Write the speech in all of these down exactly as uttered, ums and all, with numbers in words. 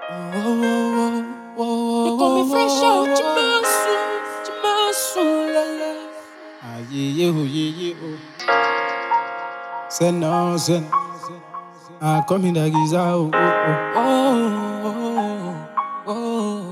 You call me fresh out, Jimasu, Jimasu, lele. Ah, yeah, yeah, oh, yeah, yeah, oh. Send no, send. Ah, come in the giza, oh, oh, Oh, oh, oh.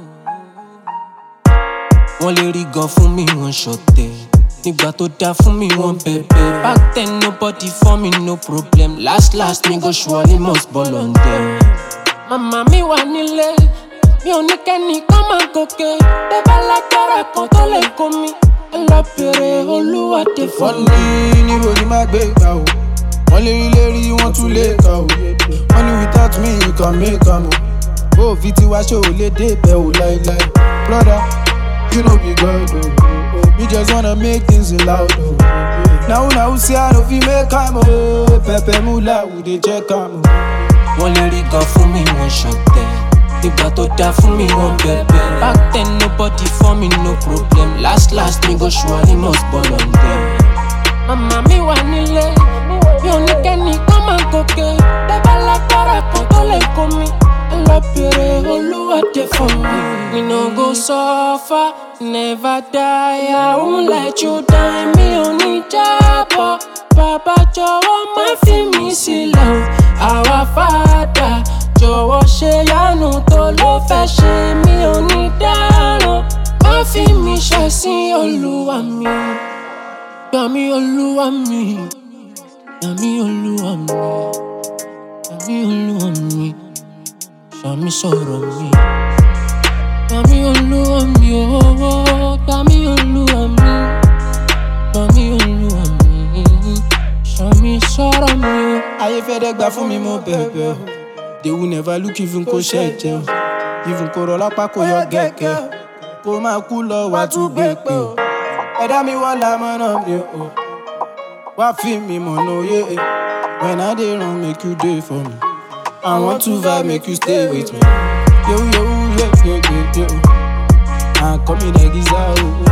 Wọ́n lè rí gan fún mi, wọ́n ṣọ̀tẹ̀. Nígbà tó dá fún mi, wọ́n bẹ̀bẹ̀. Back then, nobody for me, no problem. Last, last, me go surely must ball on them. Màmá mi wà nílé, mi ò ní kẹ́nìkan máa gòkè. Bẹ́bá lágbára kan tó lè kó mi. Ẹ lọ bèrè Olúwa dé fún wọ́n mi. ní níbo ni máa gbé gbà o. Wọ́n lè rí lérí, wọ́n tún lè kà o. Wọ́n ní without me, you can make am o. Bó o fi tiwa ṣe ò lè dé bẹ̀ o láíláí. Brother, you know be God o. We just wanna make things loud o. Now now see I no fit make am o. Pẹpẹ múlá we dey check am o. Wọ́n lè rí gan fún mi, wọ́n ṣọ̀tẹ̀. Nígbà tó dá fún mi, wọ́n bẹ̀bẹ̀. Back then, nobody for me, no problem. Last, last, me go surely must ball on them. Màmá mi wà nílé, mi ò ní kẹ́nìkan máa gòkè. Bẹ́bá lágbára kan tó lè kó mi. Ẹ lọ bèrè Olúwa dé fún mi. Me no go suffer, never die. I won't let you die. Mi ò ní jábọ̀. Bàbá jọ̀wọ́ má fi mí sílẹ̀ o. Our Father, jọ̀wọ́ ṣe yánu tó ló fẹ́ ṣe. Mi ò ní dáràn. Má fi mí ṣẹ̀sín Olúwa mi. Gbà mí Olúwa mi. Gbà mí Olúwa mi. Gbà mí Olúwa mi. Ṣà mí sọ̀rọ̀ mi. Gbà mí Olúwa mi ooo. Gbà mí Olúwa mi. Gbà mí Olúwa mi. Ṣà mí sọ̀rọ̀ mi o. Ayé fẹ́ dẹ́gbà fún mi mo bẹ̀bẹ̀ o. They will never look even kò ṣẹ̀jẹ̀ o. Even kò rọ̀ lápá kò yọ gẹ̀gẹ̀ o. Kò máa kú lọ wá tún gbé pé o. Ẹ̀dá mi wọ́n lámọ̀ràn mi o. Wá fi mi mọ̀nà òye. When I dey run make you dey for me. I want to vibe make you stay with me. Yo yo yo yo yo yo. Ah, come in the giza o.